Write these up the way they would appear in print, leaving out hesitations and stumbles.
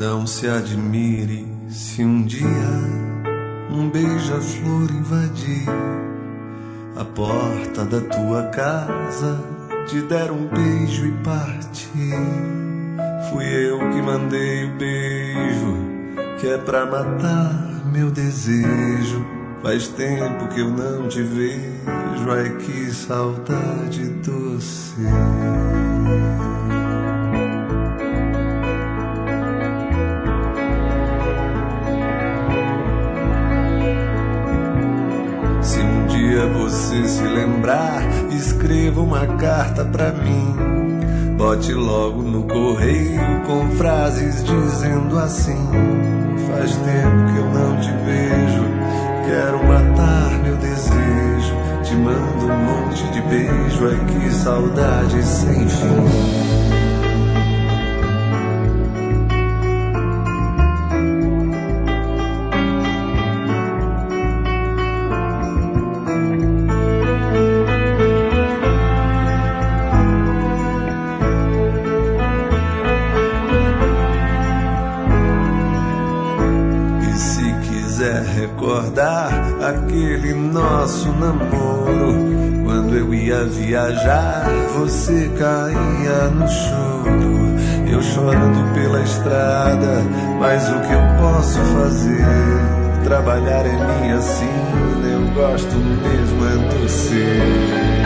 Não se admire se um dia um beija-flor invadir a porta da tua casa, te der um beijo e partir. Fui eu que mandei o beijo, que é pra matar meu desejo. Faz tempo que eu não te vejo, ai que saudade doce. Se um dia você se lembrar, escreva uma carta pra mim. Bote logo no correio com frases dizendo assim: faz tempo que eu não te vejo, quero matar meu desejo. Te mando um monte de beijo, ai que saudade sem fim. Recordar aquele nosso namoro, quando eu ia viajar, você caía no choro. Eu chorando pela estrada, mas o que eu posso fazer? Trabalhar é minha sina, eu gosto mesmo é do você.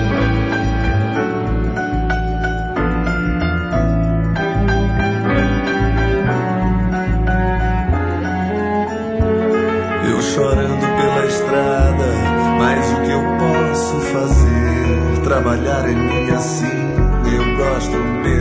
Chorando pela estrada, mas o que eu posso fazer? Trabalhar é minha sina, eu gosto mesmo